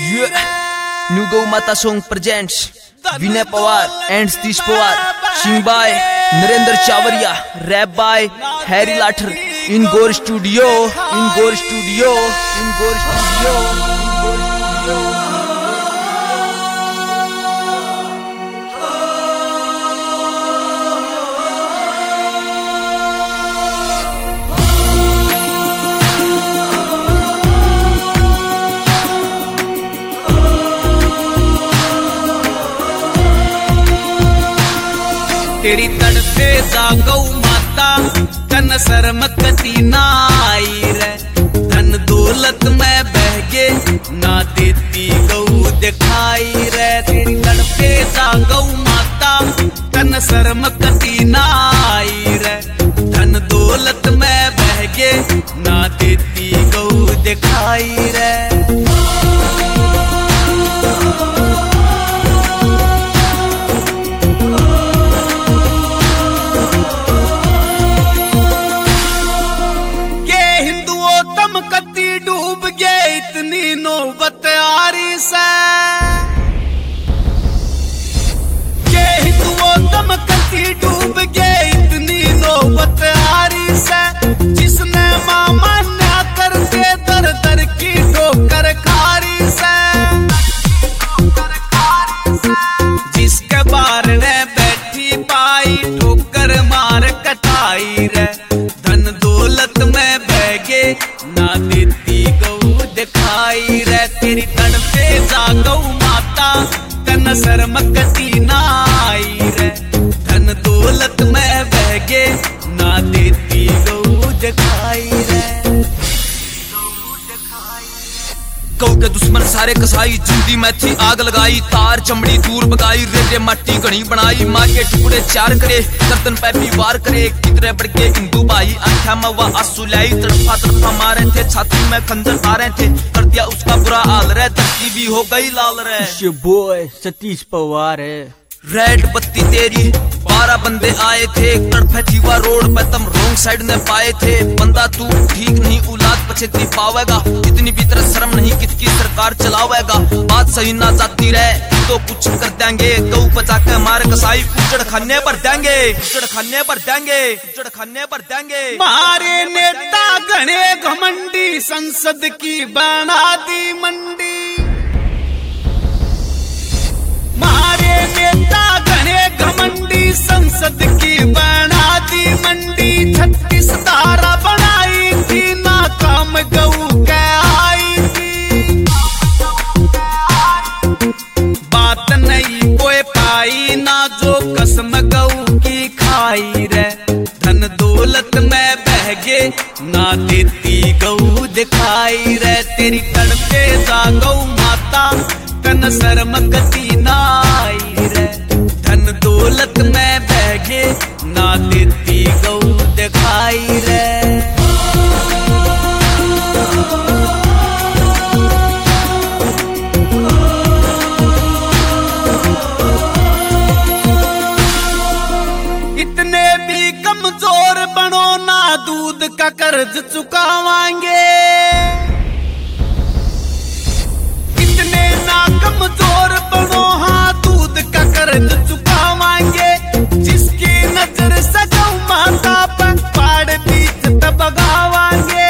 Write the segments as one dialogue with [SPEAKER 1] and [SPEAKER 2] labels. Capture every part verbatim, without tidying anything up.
[SPEAKER 1] New Go Mata song presents Vinay Pawar and Satish Pawar, sing by Narendra Chavaria, rap by Harry Lathar. In Gore Studio, in Gore Studio, in Gore Studio, in Gore Studio.
[SPEAKER 2] तेरी तड़पे जागौ माता तन शर्म कती ना आई रे, धन दौलत में बहगे ना देती गौ दिखाई रे। तेरी तड़पे जागौ माता तन शर्म कती ना आई रे, धन दौलत में बहगे ना देती गौ दिखाई रे। डूब गए इतनी नौबत आरी से के हिंदुओं दम कती डूब गए इतनी नौबत आरी से, जिसने मामा ना करके दर दर की ठोकर खारी से, जिसके बार ने बैठी पाई ठोकर मार कटाई रे, धन दौलत में बहगे ना देती गौ दिखाई रे। तेरी तड़पे जागौ माता तन शर्म कती ना आई रे, धन दौलत में बहगे ना देती गौ दिखाई रे।
[SPEAKER 1] गौ के दुश्मन सारे कसाई, जिंदी में थी आग लगाई, तार चमड़ी दूर बगाई, रेते मट्टी घनी बनाई, मार के टुकड़े चार करे, गर्दन पे भी वार करे, कितने बढ़ के हिंदू भाई आंखा में वह आंसू लाई, तड़फा तड़फा मारे थे, छाती में खंजर आ रहे थे, कर दिया उसका बुरा हाल रे, धरती भी हो गई लाल रे।
[SPEAKER 3] बॉय सतीश पवार है।
[SPEAKER 1] रेड बत्ती तेरी बारह बंदे आए थे, तड़फे थी वह रोड पे तम रोंग साइड ने पाए थे, बंदा तू ठीक नहीं औलाद पछेती पावेगा, इतनी भी तरह शर्म नहीं कितकी सरकार चलावेगा, बात सही ना जाती रहे तो कुछ कर देंगे, गौ बचा के मार कसाई उजड़ खाने पर देंगे, उजड़ खाने पर देंगे, उजड़ खाने पर देंगे।
[SPEAKER 2] मारे नेता घने घमंडी संसद की बना दी मंडी, मारे नेता घने घमंडी संसद की बना दी मंडी, छत्तीस धारा बनाई थी नाकाम गौ के आई थी, बात नहीं कोई पाई ना जो कसम गौ की खाई रे, धन दौलत में बहगे ना देती गौ दिखाई रे। तेरी तड़पे जागौ माता तन शर्म कती ना आई रे, धन दौलत में बहगे ना देती गौ दिखाई रे। इतने भी कमजोर बनो ना दूध का कर्ज चुकावांगे, कमजोर बनो हाँ दूध का कर्ज चुकावांगे, जिसकी नजर से गौ माता पर पाड़ बीच दबगावांगे,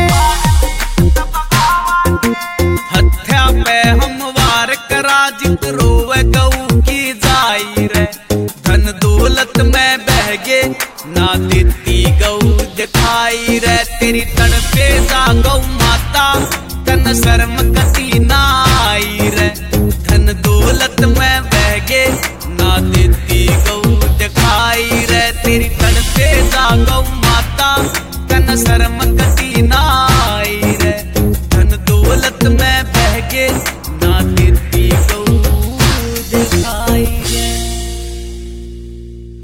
[SPEAKER 2] हत्या पे हम वार करा जित रोवे गौ की जाई रे, धन दौलत में बहगे ना देती गौ दिखाई रे। तेरी तड़पे जागौ माता तन शर्म कती ना आई रे, धन दौलत में बहगे ना देती गौ दिखाई रे। तेरी तड़पे जागौ माता तन शर्म कती